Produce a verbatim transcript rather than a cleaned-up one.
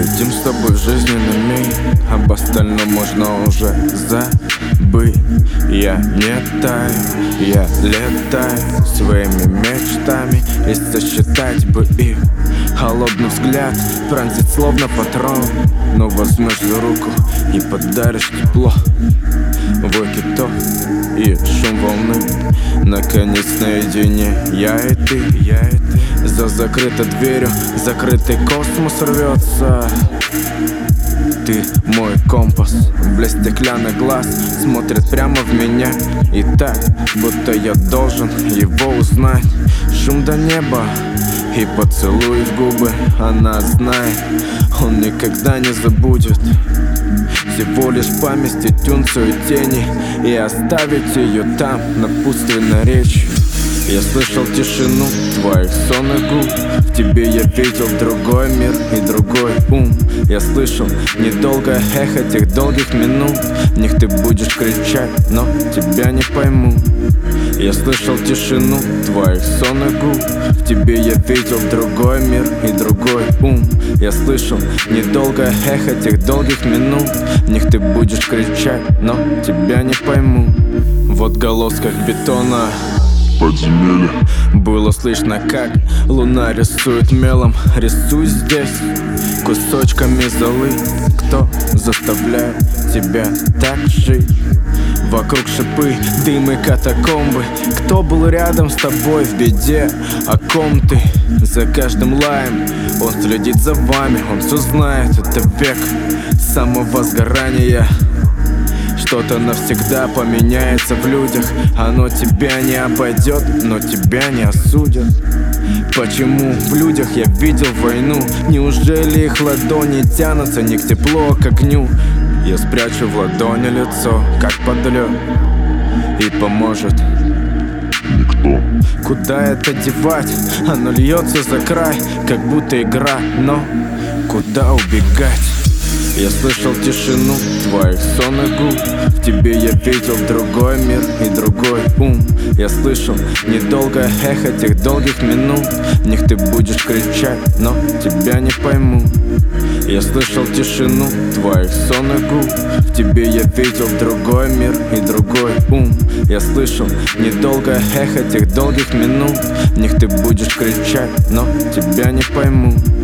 Летим с тобой в жизненный мир, об остальном можно уже забыть. Я не таю, я летаю своими мечтами, и сосчитать бы их. Холодный взгляд пронзит словно патрон, но возьмешь за руку и подаришь тепло. Вой китов и шум волны, наконец наедине я и ты, я и ты. За закрытой дверью закрытый космос рвется. Ты мой компас, блеск стеклянных глаз смотрит прямо в меня, и так, будто я должен его узнать. Шум до неба и поцелуй в губы, она знает, он никогда не забудет. Всего лишь память и тюнцию тени, и оставить ее там, напутственной речью. Я слышал тишину твоих сонных губ, в тебе я видел другой мир и другой ум. Я слышал недолгое эхо тех долгих минут, в них ты будешь кричать, но тебя не пойму. Я слышал тишину твоих сонных губ, в тебе я видел другой мир и другой ум. Я слышал недолгое эхо тех долгих минут, в них ты будешь кричать, но тебя не пойму. Вот в голосках бетона подземелье было слышно, как луна рисует мелом. Рисуй здесь кусочками золы. Кто заставляет тебя так жить? Вокруг шипы, дым и катакомбы. Кто был рядом с тобой в беде? О ком ты? За каждым лаем он следит за вами, он все знает. Это век самого сгорания. Что-то навсегда поменяется в людях. Оно тебя не обойдет, но тебя не осудят. Почему в людях я видел войну? Неужели их ладони тянутся не к теплу, а к огню? Я спрячу в ладони лицо, как под лед, и поможет никто. Куда это девать? Оно льется за край, как будто игра, но куда убегать? Я слышал тишину твоих сонных губ, в тебе я видел другой мир и другой ум. Я слышал недолгое эхо тех долгих минут, в них ты будешь кричать, но тебя не пойму. Я слышал тишину твоих сонных губ, в тебе я видел другой мир и другой ум. Я слышал недолгое эхо тех долгих минут, в них ты будешь кричать, но тебя не пойму.